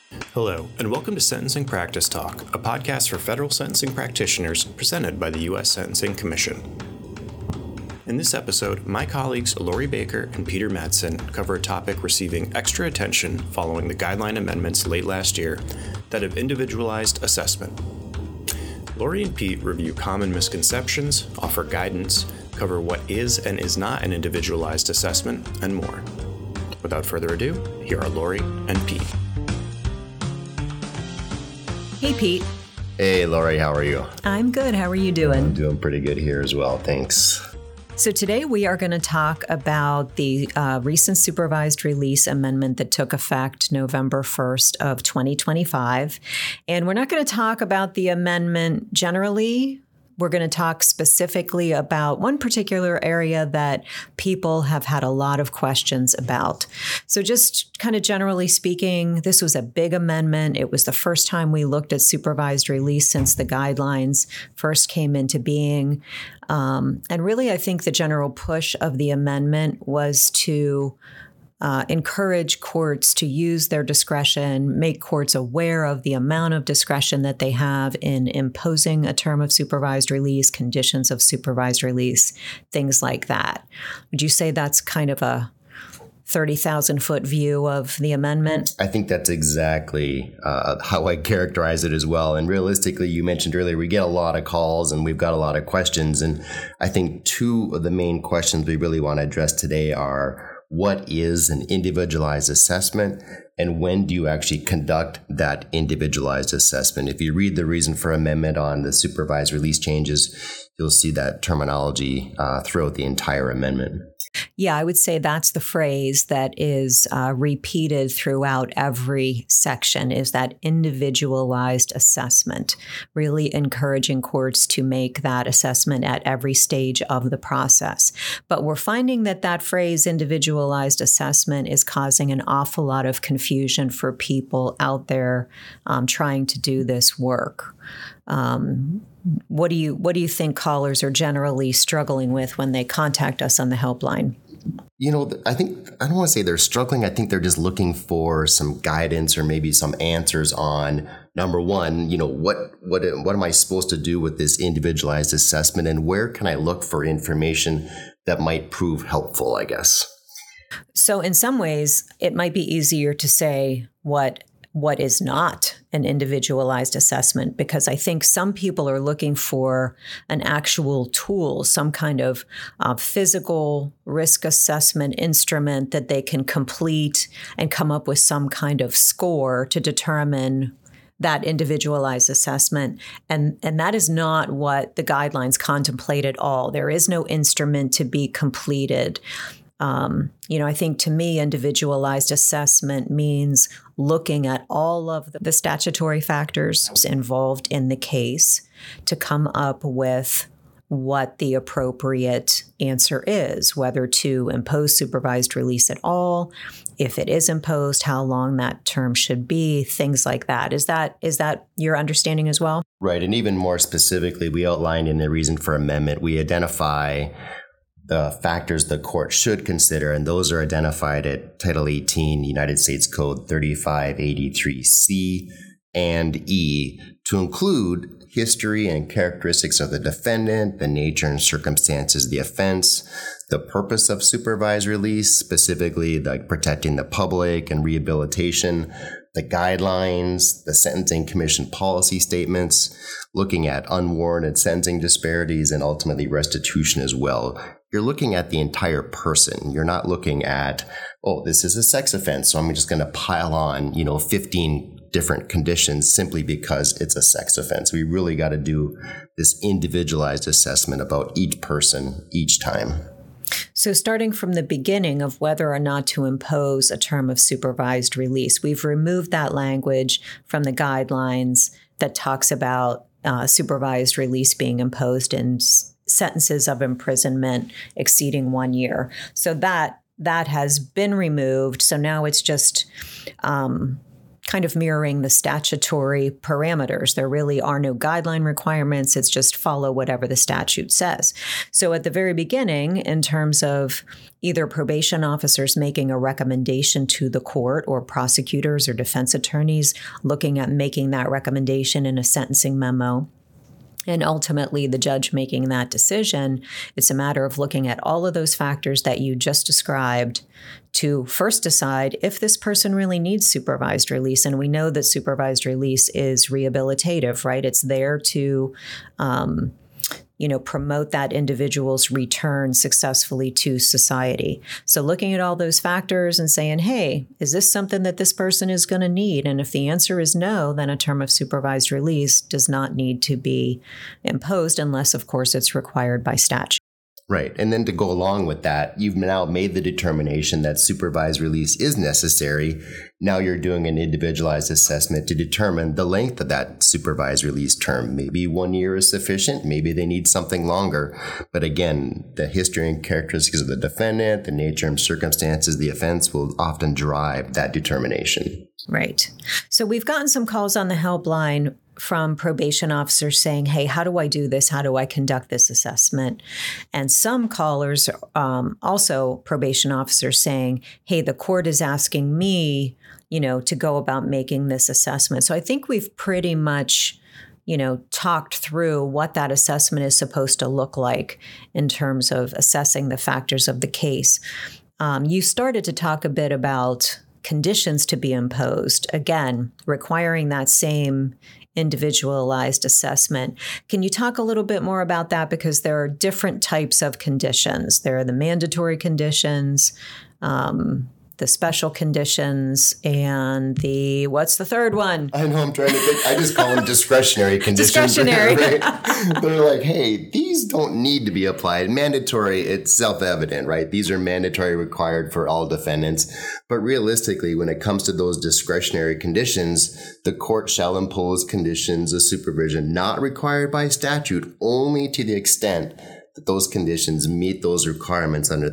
Hello, and welcome to Sentencing Practice Talk, a podcast for federal sentencing practitioners presented by the U.S. Sentencing Commission. In this episode, my colleagues Lori Baker and Peter Madsen cover a topic receiving extra attention following the guideline amendments late last year, that of individualized assessment. Lori and Pete review common misconceptions, offer guidance, cover what is and is not an individualized assessment, and more. Without further ado, here are Lori and Pete. Hey, Pete. Hey, Lori, how are you? I'm good. How are you doing? I'm doing pretty good here as well, thanks. So today we are going to talk about the recent supervised release amendment that took effect November 1st of 2025. And we're not going to talk about the amendment generally. We're going to talk specifically about one particular area that people have had a lot of questions about. So just kind of generally speaking, this was a big amendment. It was the first time we looked at supervised release since the guidelines first came into being. And really, I think the general push of the amendment was to encourage courts to use their discretion, make courts aware of the amount of discretion that they have in imposing a term of supervised release, conditions of supervised release, things like that. Would you say that's kind of a 30,000-foot view of the amendment? I think that's exactly how I characterize it as well. And realistically, you mentioned earlier, we get a lot of calls and we've got a lot of questions. And I think two of the main questions we really want to address today are, what is an individualized assessment, and when do you actually conduct that individualized assessment? If you read the reason for amendment on the supervised release changes, you'll see that terminology throughout the entire amendment. Yeah, I would say that's the phrase that is repeated throughout every section, is that individualized assessment, really encouraging courts to make that assessment at every stage of the process. But we're finding that that phrase, individualized assessment, is causing an awful lot of confusion for people out there trying to do this work. What do you think callers are generally struggling with when they contact us on the helpline? You know, I don't want to say they're struggling. I think they're just looking for some guidance or maybe some answers on, number one, you know, what am I supposed to do with this individualized assessment, and where can I look for information that might prove helpful, I guess. So in some ways, it might be easier to say what is not an individualized assessment, because I think some people are looking for an actual tool, some kind of physical risk assessment instrument that they can complete and come up with some kind of score to determine that individualized assessment. And that is not what the guidelines contemplate at all. There is no instrument to be completed. I think to me, individualized assessment means looking at all of the statutory factors involved in the case to come up with what the appropriate answer is, whether to impose supervised release at all, if it is imposed, how long that term should be, things like that. Is that your understanding as well? Right. And even more specifically, we outlined in the reason for amendment, we identify the factors the court should consider, and those are identified at Title 18, United States Code 3583C and E, to include history and characteristics of the defendant, the nature and circumstances of the offense, the purpose of supervised release, specifically like protecting the public and rehabilitation, the guidelines, the Sentencing Commission policy statements, looking at unwarranted sentencing disparities, and ultimately restitution as well. You're looking at the entire person. You're not looking at, this is a sex offense, so I'm just going to pile on, 15 different conditions simply because it's a sex offense. We really got to do this individualized assessment about each person each time. So starting from the beginning of whether or not to impose a term of supervised release, we've removed that language from the guidelines that talks about supervised release being imposed in sentences of imprisonment exceeding 1 year. So that has been removed. So now it's just kind kind of mirroring the statutory parameters. There really are no guideline requirements. It's just follow whatever the statute says. So at the very beginning, in terms of either probation officers making a recommendation to the court or prosecutors or defense attorneys looking at making that recommendation in a sentencing memo, and ultimately the judge making that decision, it's a matter of looking at all of those factors that you just described to first decide if this person really needs supervised release. And we know that supervised release is rehabilitative, right? It's there to promote that individual's return successfully to society. So looking at all those factors and saying, hey, is this something that this person is going to need? And if the answer is no, then a term of supervised release does not need to be imposed unless, of course, it's required by statute. Right. And then to go along with that, you've now made the determination that supervised release is necessary. Now you're doing an individualized assessment to determine the length of that supervised release term. Maybe 1 year is sufficient. Maybe they need something longer. But again, the history and characteristics of the defendant, the nature and circumstances, the offense will often drive that determination. Right. So we've gotten some calls on the helpline from probation officers saying, hey, how do I do this? How do I conduct this assessment? And some callers, also probation officers saying, hey, the court is asking me, to go about making this assessment. So I think we've pretty much, talked through what that assessment is supposed to look like in terms of assessing the factors of the case. You started to talk a bit about conditions to be imposed, again, requiring that same individualized assessment. Can you talk a little bit more about that? Because there are different types of conditions. There are the mandatory conditions, the special conditions, and what's the third one? I know, I'm trying to think. I just call them discretionary conditions. Discretionary. Right? They're like, hey, these don't need to be applied. Mandatory, it's self-evident, right? These are mandatory required for all defendants. But realistically, when it comes to those discretionary conditions, the court shall impose conditions of supervision not required by statute only to the extent that those conditions meet those requirements under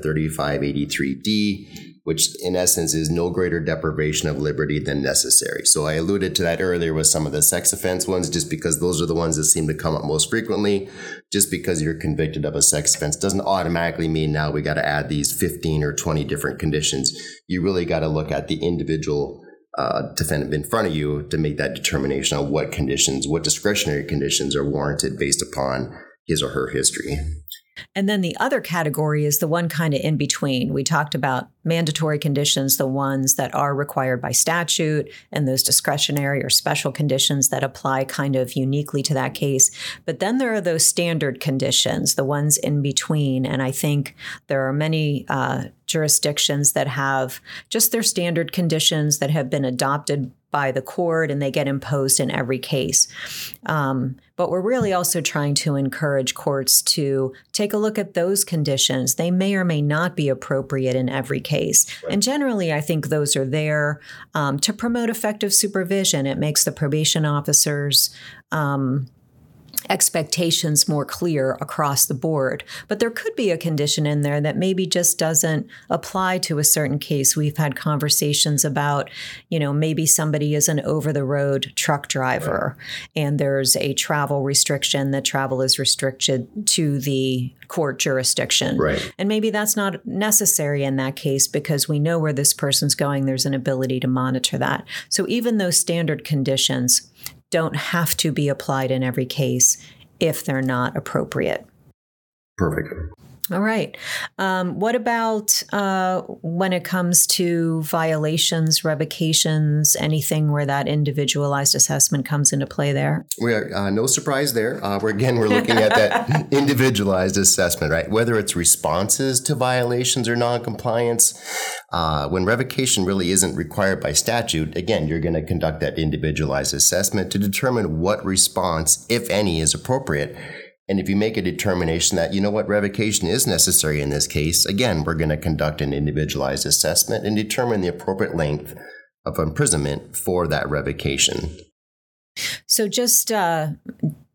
3583D, which in essence is no greater deprivation of liberty than necessary. So I alluded to that earlier with some of the sex offense ones, just because those are the ones that seem to come up most frequently. Just because you're convicted of a sex offense doesn't automatically mean now we got to add these 15 or 20 different conditions. You really got to look at the individual defendant in front of you to make that determination on what discretionary conditions are warranted based upon his or her history. And then the other category is the one kind of in between. We talked about mandatory conditions, the ones that are required by statute, and those discretionary or special conditions that apply kind of uniquely to that case. But then there are those standard conditions, the ones in between. And I think there are many jurisdictions that have just their standard conditions that have been adopted by the court and they get imposed in every case. But we're really also trying to encourage courts to take a look at those conditions. They may or may not be appropriate in every case. Right. And generally, I think those are there to promote effective supervision. It makes the probation officers expectations more clear across the board. But there could be a condition in there that maybe just doesn't apply to a certain case. We've had conversations about, maybe somebody is an over-the-road truck driver, right, and there's a travel restriction that travel is restricted to the court jurisdiction. Right. And maybe that's not necessary in that case because we know where this person's going. There's an ability to monitor that. So even those standard conditions don't have to be applied in every case if they're not appropriate. Perfect. All right. What about when it comes to violations, revocations, anything where that individualized assessment comes into play there? We are no surprise there. We're looking at that individualized assessment, right? Whether it's responses to violations or noncompliance, when revocation really isn't required by statute, again, you're going to conduct that individualized assessment to determine what response, if any, is appropriate. And if you make a determination that, revocation is necessary in this case, again, we're going to conduct an individualized assessment and determine the appropriate length of imprisonment for that revocation. So just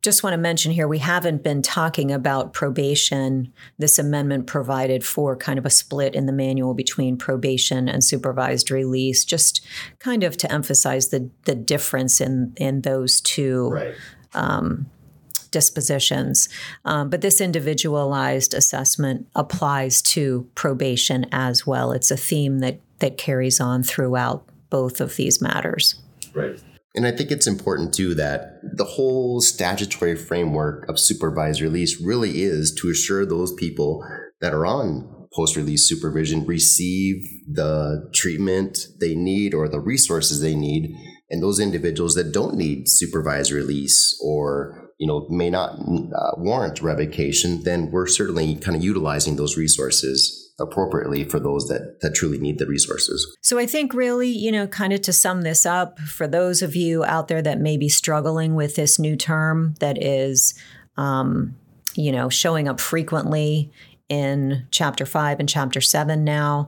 just want to mention here, we haven't been talking about probation. This amendment provided for kind of a split in the manual between probation and supervised release, just kind of to emphasize the difference in those two dispositions. But this individualized assessment applies to probation as well. It's a theme that carries on throughout both of these matters. Right. And I think it's important, too, that the whole statutory framework of supervised release really is to assure those people that are on post-release supervision receive the treatment they need or the resources they need. And those individuals that don't need supervised release or, may not warrant revocation, then we're certainly kind of utilizing those resources appropriately for those that truly need the resources. So I think really, kind of to sum this up, for those of you out there that may be struggling with this new term that is, showing up frequently in Chapter 5 and Chapter 7 now,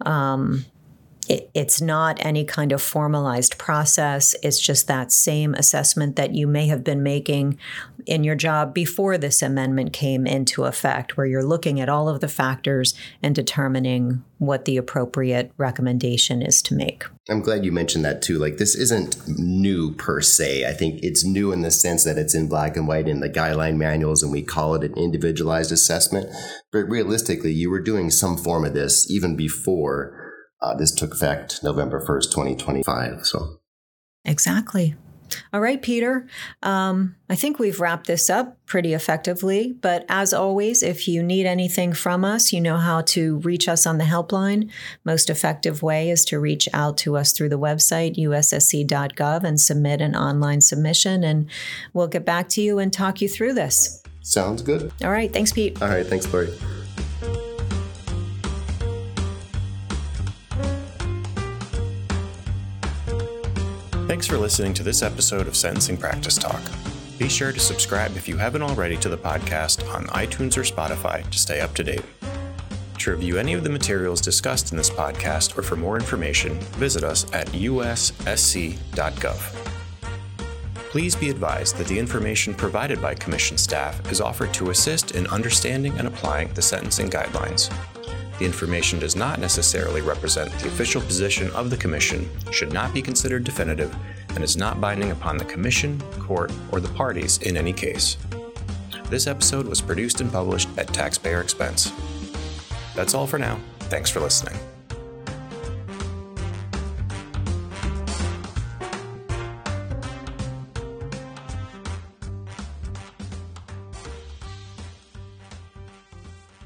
it's not any kind of formalized process. It's just that same assessment that you may have been making in your job before this amendment came into effect, where you're looking at all of the factors and determining what the appropriate recommendation is to make. I'm glad you mentioned that too. Like, this isn't new per se. I think it's new in the sense that it's in black and white in the guideline manuals and we call it an individualized assessment. But realistically, you were doing some form of this even before this took effect November 1st, 2025. So, exactly. All right, Peter. I think we've wrapped this up pretty effectively. But as always, if you need anything from us, you know how to reach us on the helpline. Most effective way is to reach out to us through the website, ussc.gov, and submit an online submission. And we'll get back to you and talk you through this. Sounds good. All right. Thanks, Pete. All right. Thanks, Lori. Thanks for listening to this episode of Sentencing Practice Talk. Be sure to subscribe if you haven't already to the podcast on iTunes or Spotify to stay up to date. To review any of the materials discussed in this podcast or for more information, visit us at ussc.gov. Please be advised that the information provided by Commission staff is offered to assist in understanding and applying the sentencing guidelines. The information does not necessarily represent the official position of the Commission, should not be considered definitive, and is not binding upon the Commission, court, or the parties in any case. This episode was produced and published at taxpayer expense. That's all for now. Thanks for listening.